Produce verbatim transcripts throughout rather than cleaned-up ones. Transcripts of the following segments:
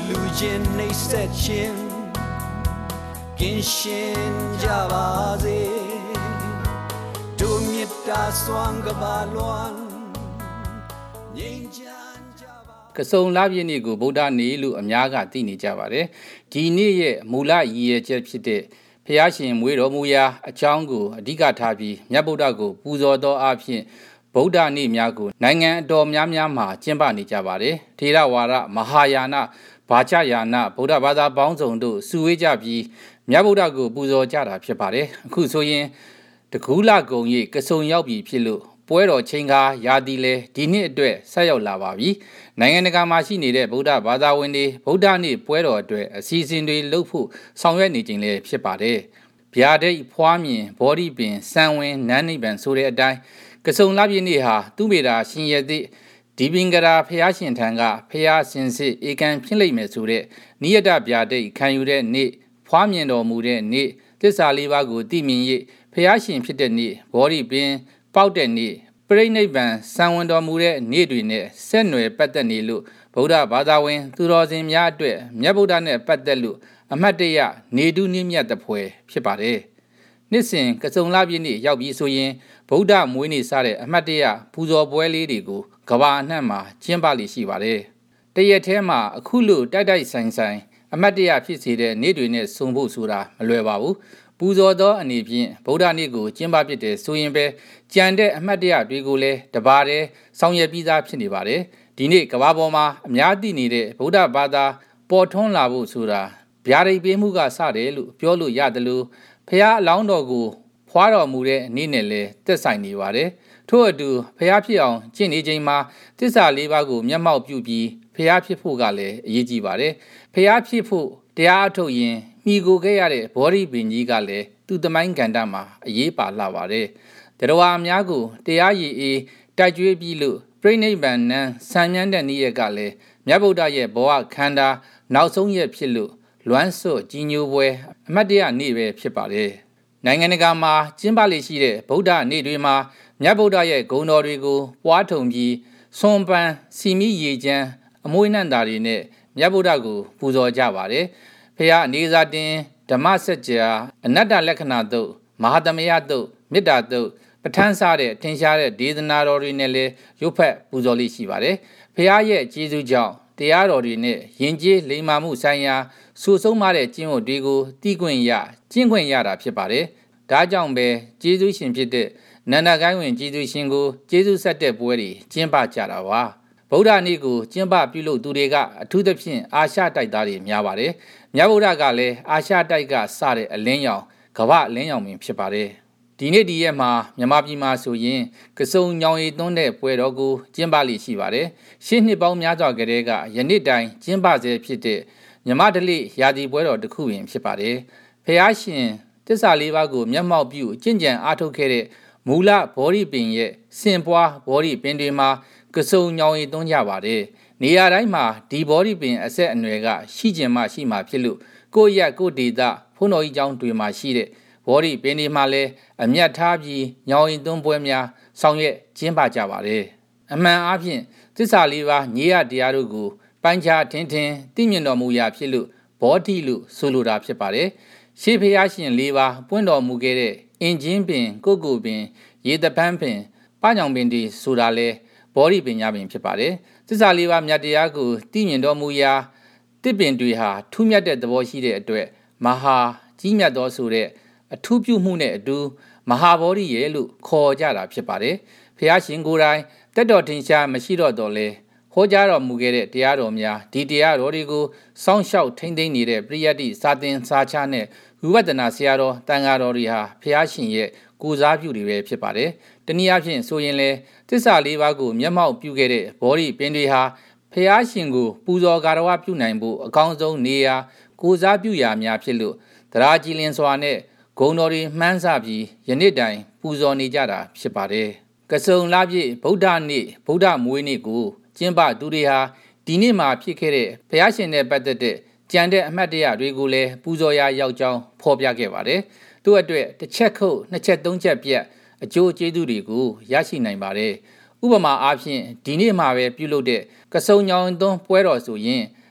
လူချင်းနှိမ့်ဆက်ခြင်းကင်းရှင်းကြပါစေတို့မြတ်တာစွမ်းကပါလွန်ငြိမ်းချမ်းကြပါကစုံလပြည့်နေ့ကိုဗုဒ္ဓနေ့လို့အများကသိနေကြပါတယ်ဒီနေ့ရဲ့မူလရည်ရွယ်ချက်ဖြစ်တဲ့ဖျားရှင်မွေးတော်မူရာအကြောင်းကိုအဓိကထားပြီးမြတ်ဗုဒ္ဓကိုပူဇော်သောအဖြစ်ဗုဒ္ဓနေ့များကိုနိုင်ငံအတော်များများမှာကျင်းပနေကြပါတယ်ထေရဝါဒမဟာယာနဘာချယာနဗုဒ္ဓဘာသာပေါင်းစုံတို့စုဝေးကြပြီးမြတ်ဗုဒ္ဓကိုပူဇော်ကြတာဖြစ်ပါတယ်အခုဆိုရင်တကူးလကုံရိပ်ကစုံရောက်ပြီဖြစ်လို့ပွဲတော်ချိန်ကားရာသီလဲဒီနှစ်အတွက်ဆက်ရောက်လာပါပြီနိုင်ငံတကာမှာရှိနေတဲ့ဗုဒ္ဓဘာသာဝင်တွေဗုဒ္ဓနေ့ပွဲတော်အတွက်အစီအစဉ်တွေလုပ်ဖို့ဆောင်ရွက်နေခြင်းလည်းဖြစ်ပါတယ်ဗျာဒိတ်ဖွားမြင်ဘောဓိပင်စံဝင်နန်းနိဗ္ဗာန်ဆိုတဲ့အတိုင်းကစုံလပြည့်နေ့ဟာသူမေတာရှင်ရသည့်ဒီပင်ကရာဖျားရှင်ထံကဖျားစင်စစ်ဧကံဖြစ်လိမ့်မယ်ဆိုတဲ့နိယတဗျာဒိတ်ခံယူတဲ့နေ့ဖွားမြင်တော်မူတဲ့နေ့သစ္စာလေးပါးကိုသိမြင်၍ဖျားရှင်ဖြစ်တဲ့နေ့ဘောဓိပင်ပေါက်တဲ့နေ့ပြိဋိဘံစံဝင်တော်မူတဲ့နေ့တွေနဲ့ဆက်နွယ်ပတ်သက်နေလို့ဗုဒ္ဓဘာသာဝင်သူတော်စင်များအတွက်မြတ်ဗုဒ္ဓနဲ့ပတ်သက်လို့အမတ်တရနေတုနိမြတ်တပွဲဖြစ်ပါတယ်နှစ်စဉ်ကစုံလပြည့်နေ့ရောက်ပြီးဆိုရင်ဗုဒ္ဓမွေးနေ့စားတဲ့အမတ်တရပူဇော်ပွဲလေးတွေကိုကဘာအနှံ့မှာကျင်းပလိရှိပါတယ်တရက်ထဲမှာအခုလိုတိုက်တိုက်ဆိုင်ဆိုင်အမတ်တရဖြစ်စေတဲ့နေ့တွေနဲ့စုံဖို့ဆိုတာမလွယ်ပါဘူးပူဇော်သောအနေဖြင့်ဗုဒ္ဓနေ့ကိုကျင်းပဖြစ်တဲ့ဆိုရင်ပဲကြံတဲ့အမတ်တရတွေကိုလည်းတပါးတည်းဆောင်ရွက်ပြီးသားဖြစ်နေပါတယ်ဒီနေ့ကဘာပေါ်မှာအများသိနေတဲ့ဗုဒ္ဓဘာသာပေါ်ထွန်းလာဖို့ဆိုတာဗျာဒိတ်ပေးမှုကစတယ်လို့ပြောလို့ရတယ်လို့ဖျားအလောင်းတော်ကိုဖွားတော်မူတဲ့နေ့နဲ့လည်းသက်ဆိုင်နေပါတယ်ထို့အတူဖျားဖြစ်အောင်ကျင့်နေချိန်မှာသစ္စာလေးပါးကိုမျက်မှောက်ပြုပြီးဖျားဖြစ်ဖို့ကလည်းအရေးကြီးပါတယ်ဖျားဖြစ်ဖို့တရားအထုတ်ရင်မိကိုခဲ့ရတဲ့ဘောဓိပင်ကြီးကလည်းသူ့သမိုင်းကန္တမှာအရေးပါလာပါတယ်တရားဝါအများကိုတရားရည်အေးတိုက်ကြွေးပြီးလို့ပြိဋိဘံနန်းဆံမြန်းတဲ့နေ့ရက်ကလည်းမြတ်ဗုဒ္ဓရဲ့ဘဝခန္ဓာနောက်ဆုံးရက်ဖြစ်လို့လွမ်းစွတ်ကြီးညိုပွဲအမတ်တရနေ့ပဲဖြစ်ပါတယ်နိုင်ငံတကာမှာကျင်းပလေရှိတဲ့ဗုဒ္ဓနေ့တွေမှာမြတ်ဗုဒ္ဓရဲ့ဂုဏ်တော်တွေကိုပွားထုံပြီးဆွန်ပန်းစီမီရေချမ်းအမွှေးနှံ့တာတွေနဲ့မြတ်ဗုဒ္ဓကိုပူဇော်ကြပါတယ်ဖျားအနေစာတင်ဓမ္မစကြာအနတ္တလက္ခဏာတုတ်မဟာသမယတုတ်မေတ္တာတုတ်ပဋ္ဌာန်းစားတဲ့ထင်ရှားတဲ့ဒေသနာတော်တွေနဲ့လည်းရုပ်ဖက်ပူဇော်လိရှိပါတယ်ဖျားရဲ့ကျေးဇူးကြောင့်တရားတော်တွေနဲ့ယဉ်ကျေးလိမ္မာမှုဆိုင်ရာဆူဆုံးမတဲ့ကျင့်ဝတ်တွေကိုသိခွင့်ရကျင့်ခွင့်ရတာဖြစ်ပါတယ်ဒါကြောင့်ပဲကျေးဇူးရှင်ဖြစ်တဲ့နန္ဒကိုင်းဝင်ကျေးဇူးရှင်ကိုကျေးဇူးဆက်တဲ့ပွဲတွေကျင်းပကြတာပါဗုဒ္ဓနေ့ကိုကျင်းပပြုလုပ်သူတွေကအထူးသဖြင့်အာရှတိုက်သားတွေများပါတယ်မြတ်ဗုဒ္ဓကလည်းအာရှတိုက်ကစတဲ့အလင်းရောင်ကမ္ဘာအလင်းရောင်ပင်ဖြစ်ပါတယ်ဒီနေ့ဒီရက်မှာမြန်မာပြည်မှာဆိုရင်ကစုံညောင်ရည်သွန်းတဲ့ပွဲတော်ကိုကျင်းပလိရှိပါတယ်ရှစ်နှစ်ပေါင်းများစွာကတည်းကယနေ့တိုင်ကျင်းပဆဲဖြစ်တဲ့မြမဒလိရာသီပွဲတော်တစ်ခုပင်ဖြစ်ပါတယ်ဖျားရှင်သစ္စာလေးပါးကိုမျက်မှောက်ပြုကျင့်ကြံအားထုတ်ခဲ့တဲ့မူလဘောဓိပင်ရဲ့စင်ပွားဘောဓိပင်တွေမှာကစုံညောင်ရည်သွန်းကြပါတယ်နေရာတိုင်းမှာဒီဘောဓိပင်အဆက်အနွယ်ကရှိကျင်မှရှိမှဖြစ်လို့ကိုယ့်ရက်ကိုယ့်ဒေသဖုန်းတော်ကြီးကျောင်းတွေမှာရှိတဲ့ဘောဓိပင်တွေမှာလည်းအမြတ်ထားပြီးညောင်ရင်သွန်းပွဲများဆောင်ရွက်ကျင်းပကြပါတယ်အမှန်အားဖြင့်သစ္စာလေးပါးညီရတရားတို့ကိုပိုင်းခြားထင်ထင်သိမြင်တော်မူရာဖြစ်လို့ဘောဓိလို့ဆိုလိုတာဖြစ်ပါတယ်ရှေးဖျားရှင်လေးပါးပွင့်တော်မူခဲ့တဲ့အင်ဂျင်းပင်ကိုကိုပင်ရေတပန်းပင်ပညောင်ပင်တွေဆိုတာလဲဘောဓိပင်ညာပင်ဖြစ်ပါတယ်သစ္စာလေးပါးမြတ်တရားကိုသိမြင်တော်မူရာတစ်ပင်တွေဟာထူးမြတ်တဲ့သဘောရှိတဲ့အတွက်မဟာကြီးမြတ်သောဆိုတဲ့အထူးပြုမှုနဲ့အတူမဟာဘောဓိရဲ့လို့ခေါ်ကြတာဖြစ်ပါတယ်ဖျားရှင်ကိုယ်တိုင်တက်တော်ထင်ရှားမရှိတော့တော့လဲဟောကြားတော်မူခဲ့တဲ့တရားတော်များဒီတရားတော်တွေကိုစောင့်ရှောက်ထိမ့်သိမ်းနေတဲ့ပရိယတ္တိစာသင်စာချနဲ့ဝိပဿနာဆရာတော်တန်ဃာတော်တွေဟာဖျားရှင်ရဲ့ကိုစားပြုတွေပဲဖြစ်ပါတယ်တနည်းအားဖြင့်ဆိုရင်လဲသစ္စာလေးပါးကိုမျက်မှောက်ပြုခဲ့တဲ့ဘောဓိပင်တွေဟာဖျားရှင်ကိုပူဇော်ဂါရဝပြုနိုင်ဖို့အကောင်းဆုံးနေရာကိုစားပြုရာများဖြစ်လို့တရားကြည်လင်စွာနဲ့ဂုဏ်တော်တွေမှန်းဆပြီးယနေ့တိုင်ပူဇော်နေကြတာဖြစ်ပါတယ်ကစုံလပြည့်ဗုဒ္ဓနေ့ဗုဒ္ဓမွေးနေ့ကိုကျင်းပသူတွေဟာဒီနေ့မှာဖြစ်ခဲ့တဲ့ဘုရားရှင်နဲ့ပတ်သက်တဲ့ကြံတဲ့အမှတ်တရတွေကိုလည်းပူဇော်ရာရောက်ကြောင်းဖော်ပြခဲ့ပါတယ်သူ့အတွက်တစ်ချက်ခုတ်နှစ်ချက်သုံးချက်ပြတ်အကျိုးကျေးဇူးတွေကိုရရှိနိုင်ပါတယ်ဥပမာအားဖြင့်ဒီနေ့မှာပဲပြုလုပ်တဲ့ကစုံညောင်သွန်းပွဲတော်ဆိုရင်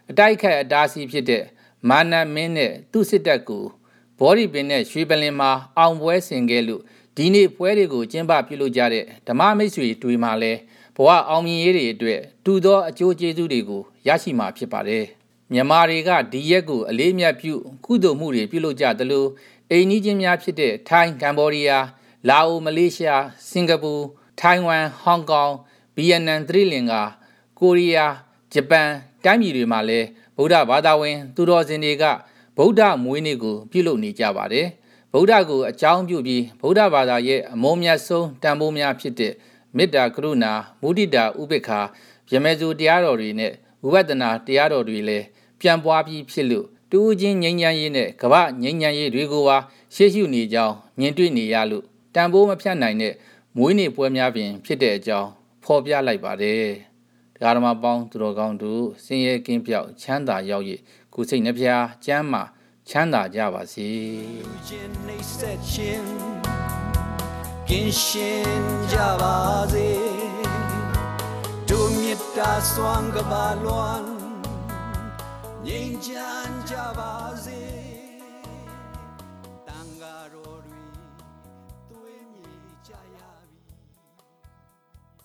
အတိုက်ခိုက်အတားဆီးဖြစ်တဲ့မာနမင်းနဲ့သူ့စစ်တပ်ကိုဘော်ဒီပင်နဲ့ရွှေပလင်မှာအောင်ပွဲဆင်ခဲ့လို့ဒီနေ့ပွဲတွေကိုကျင်းပပြုလုပ်ကြတဲ့ဓမ္မမိတ်ဆွေတွေမှာလည်းဘဝအောင်မြင်ရေးတွေအတွက်တူသောအကျိုးကျေးဇူးတွေကိုရရှိမှာဖြစ်ပါတယ်မြန်မာတွေကဒီရက်ကိုအလေးအမြတ်ပြုကုသိုလ်မှုတွေပြုလုပ်ကြသလိုအိမ်နီးချင်းများဖြစ်တဲ့ထိုင်းကမ္ဘောဒီးယားလာအိုမလေးရှားစင်ကာပူထိုင်ဝမ်ဟောင်ကောင်ဗီယက်နမ်သီရိလင်္ကာကိုရီးယားဂျပန်တိုင်းပြည်တွေမှာလည်းဗုဒ္ဓဘာသာဝင်သူတော်စင်တွေကဗုဒ္ဓမွေးနေ့ကိုပြုလုပ်နေကြပါတယ်ဗုဒ္ဓကိုအကြောင်းပြုပြီးဗုဒ္ဓဘာသာရဲ့အမုန်းမြတ်ဆုံးတန်ဖိုးများဖြစ်တဲ့မေတ္တာကရုဏာမုဒိတာဥပေက္ခာဗြဟ္မဇူတရားတော်တွေနဲ့ဝိပဿနာတရားတော်တွေလည်းပြန်ပွားပြီးဖြစ်လို့တူးချင်းငြိမ်းချမ်းရေးနဲ့ကမ္ဘာငြိမ်းချမ်းရေးတွေကိုပါရှေ့ရှုနေကြောင်းမြင်တွေ့နေရလို့တန်ဖိုးမဖြတ်နိုင်တဲ့မွေးနေ့ပွဲများပင်ဖြစ်တဲ့အကြောင်းဖော်ပြလိုက်ပါတယ်တရားဓမ္မပေါင်းသူတော်ကောင်းတို့ဆင်းရဲကင်းပြောက်ချမ်းသာရောက်ရည်ကိုယ်စိတ်နှဖျားကျမ်းမာချမ်းသာကြပါစေကင်းရှင်ကြပါစေဒုမြတ်တာစွမ်းကပါလွန်ငြိမ်းချမ်းကြပါစေ